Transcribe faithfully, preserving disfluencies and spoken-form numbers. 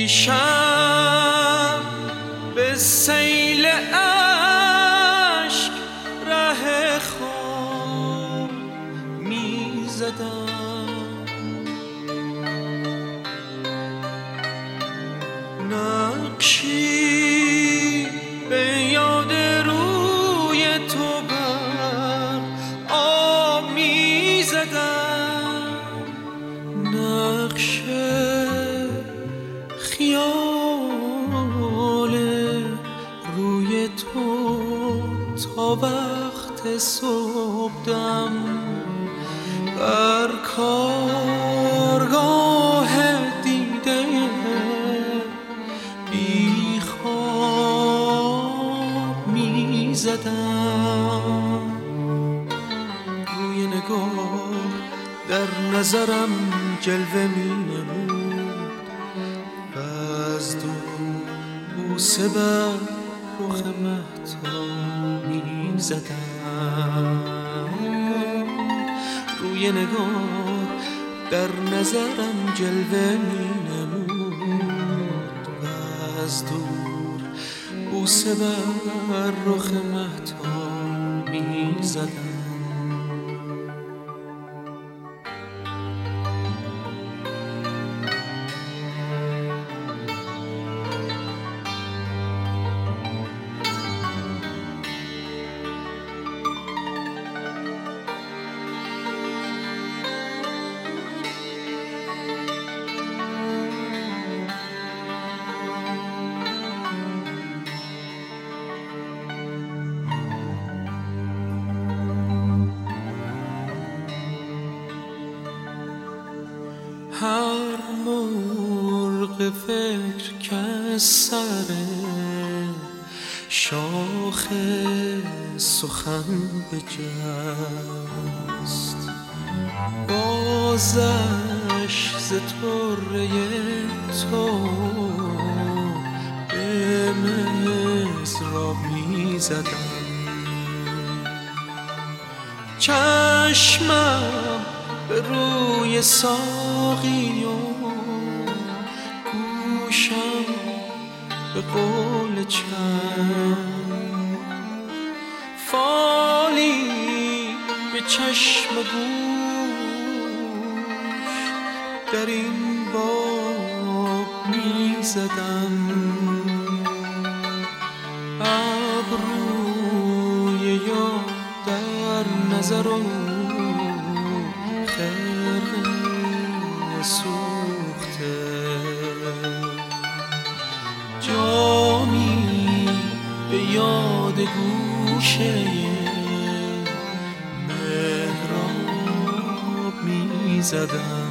پیشم به سیل عشق ره خود می زدم، نقشی به یاد روی تو بر آب می زدم، نقش خیال روی تو تا وقت صبحدم بر کارگاه دیده بی خواب می زدم. روی نگاه در نظرم جلوه می نمود و از دور بوسه بر رخ مهتاب می زدم. روی نگاه در نظرم جلوه می نمود و از دور بوسه بر رخ مهتاب می زدم. هر مرغ فکر که سر شاخ سخن بجست، بازش ز طره تو به مضراب می زدم. چشمم به روی ساقی و گوشم به قول چند، فالی به چشم گوش در این باب می زدم. ابروی یاد در نظر و خرقه سوخته، جامی به یاد گوشه محراب می زدم.